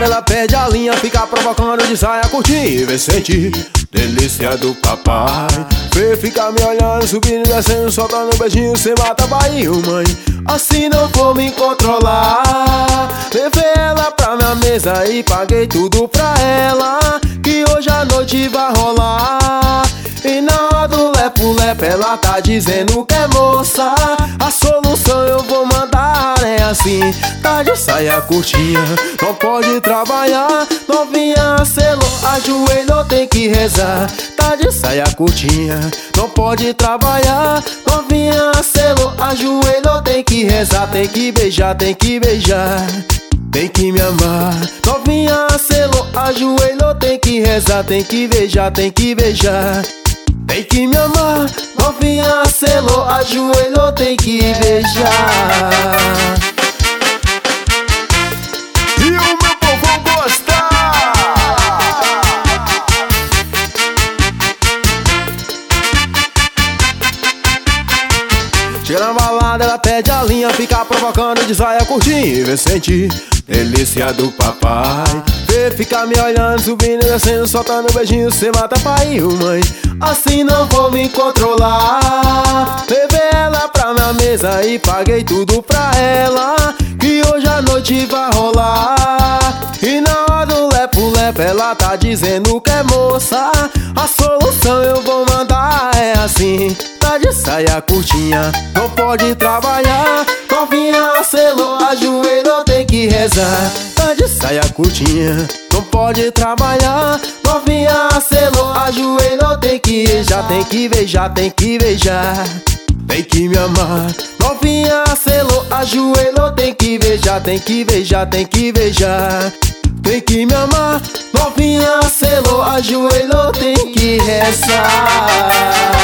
balada ela perde a linha, fica provocando de saia curtinha. Vem sentir delícia do papai. Vê, fica me olhando, subindo e descendo, soltando um beijinho, cê mata pai, mãe. Assim não vou me controlar. Levei ela pra minha mesa e paguei tudo pra ela, que hoje a noite vai rolar. E na hora do lepo-lepo ela tá dizendo que é moça. A solução eu vou mandar é assim. Tá de saia curtinha, não pode trabalhar. Novinha selou, ajoelhou, tem que rezar. Tá de saia curtinha, não pode trabalhar. Novinha selou, ajoelhou, tem que rezar. Tem que beijar, tem que beijar, tem que me amar. Novinha selou, ajoelhou, tem que rezar. Tem que beijar, tem que beijar, tem que me amar. Novinha selou, ajoelhou, tem que beijar. E o meu povo gosta. Chega na balada, ela perde a linha, fica provocando de saia curtinha. Vem sentir delícia do papai. Vê, fica me olhando, subindo e descendo, soltando um beijinho, cê mata pai e mãe. Assim não vou me controlar. Levei ela pra minha mesa e paguei tudo pra ela, que hoje a noite vai rolar. E na hora do lepo-lepo ela tá dizendo que é moça. A solução eu vou mandar é assim. Tá de saia curtinha, não pode trabalhar. Novinha selou, ajoelhou, tem que rezar. Tá de saia curtinha, não pode trabalhar. Novinha selou, ajoelhou, tem que beijar. Tem que beijar, tem que beijar, tem que me amar. Novinha selou, ajoelhou, tem que beijar. Tem que beijar, tem que beijar, tem que me amar. Novinha selou, ajoelhou, tem que rezar.